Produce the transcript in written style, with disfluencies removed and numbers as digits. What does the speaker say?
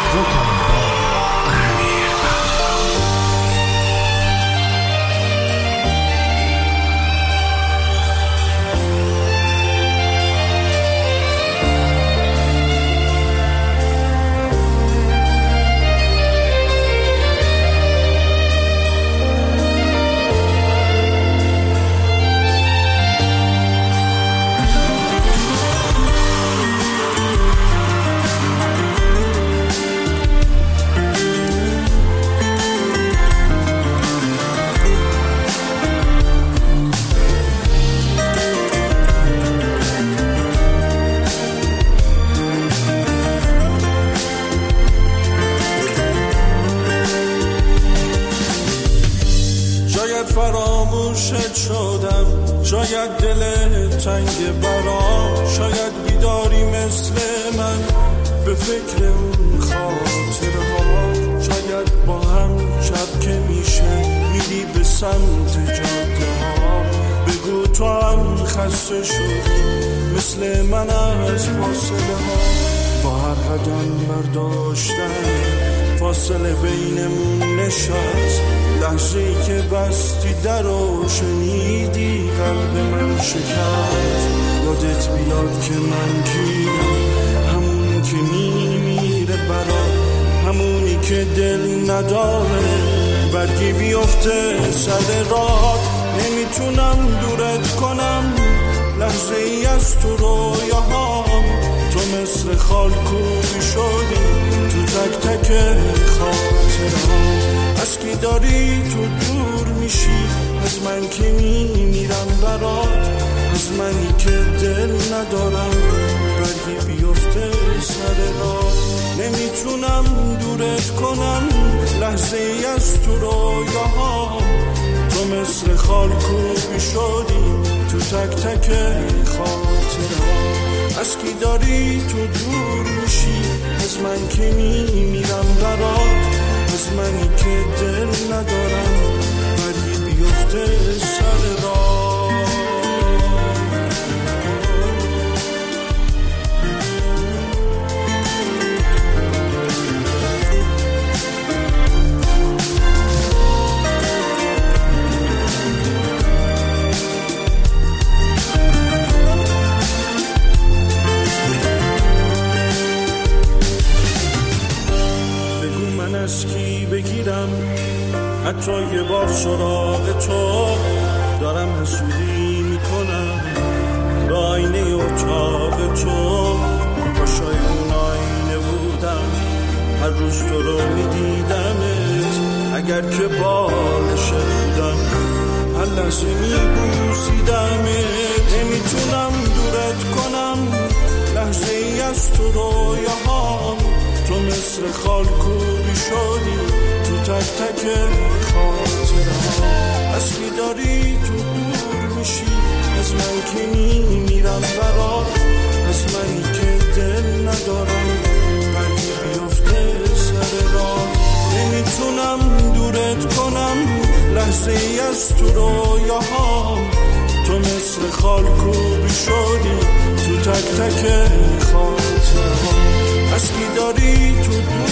فراموشت شدم، شاید دل تنگ برام، شاید بیداری مثل من به فکر اون خاطرها، شاید با هم شب که میشه میری به سمت جاده ها. بگو تو هم خسته شدی مثل من از فاصله ها، با هر قدم برداشتن فاصله بینمون نشست. لحظه‌ای که بستی در و شنیدی قلب من شکست. یادت بیاد که من کیم، همون که میمیره برات، همونی که دل نداره برگی بیفته سر رات. نمیتونم دورت کنم لحظه‌ای از تو رویاهام، تو مثل خالکوبی شدی تو تک تک خاطرهام. از کی داری تو دور میشی، از من که میمیرم برات، از منی که دل ندارم برگی بیفته سر رات. نمیتونم دورت کنم لحظه ای از تو رویاهام، تو مثل خالکوبی شدی تو تک تک خاطرهام. از کی داری تو دور میشی، از من که میمیرم برات، از منی که دل ندارم برگی بیفته سر راه. از کی بگیرم حتی یه بار سراغ تو، دارم حسودی میکنم به آینه اتاق تو. پاشای اون آینه بودم هر روز تو رو میدیدمت، اگر که بالشه بودم هر لحظه میبوسیدمت. نمیتونم دورت کنم لحظه ای از تو رویاهام، تو مثل خالکوبی شدی تو تک تک خاطرهام. از کی داری تو دور میشی، از من که میمیرم برات، از منی که دل ندارم برگی بیفته سر راه. نمیتونم دورت کنم لحظه ای از تو رویاهام، تو مثل خالکوبی شدی تو تک تک خاطرهام. از کی داری تو دور